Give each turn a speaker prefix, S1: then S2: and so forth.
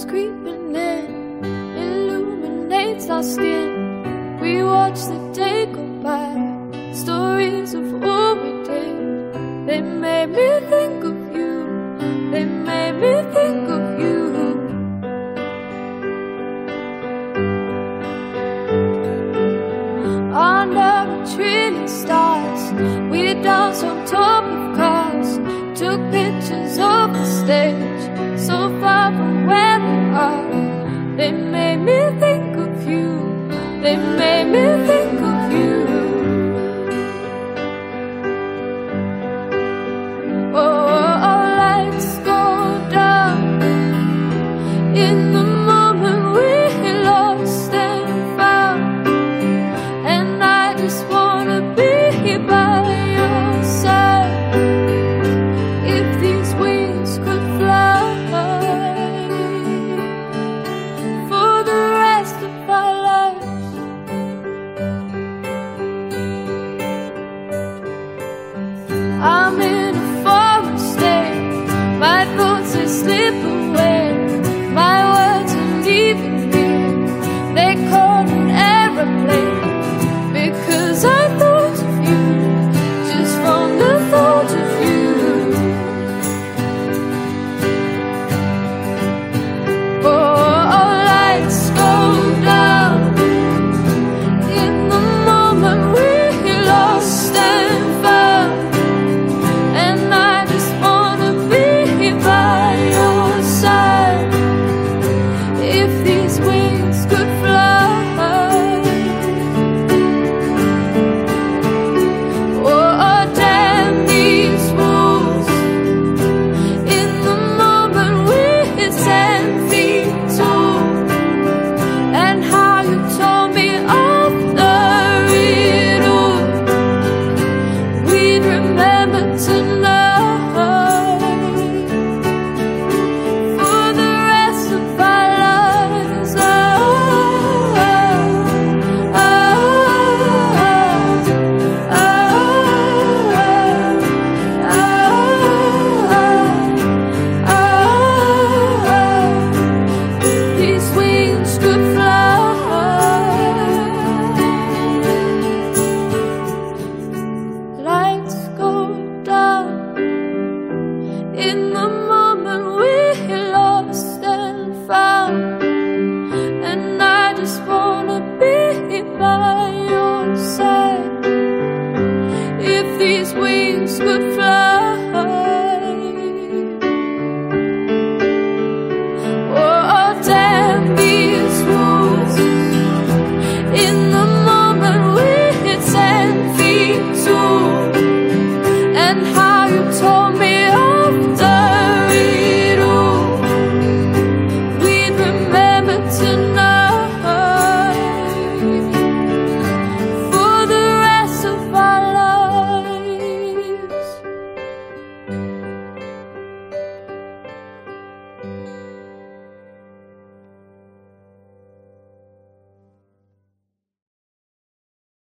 S1: comes creeping in, illuminates our skin. We watch the day go by, stories of what we did. They made me think of you, they made me think of you. Under a trillion stars, we danced on top of cars, took pictures of the stage, so far from where we are. They made me think of you, they made me think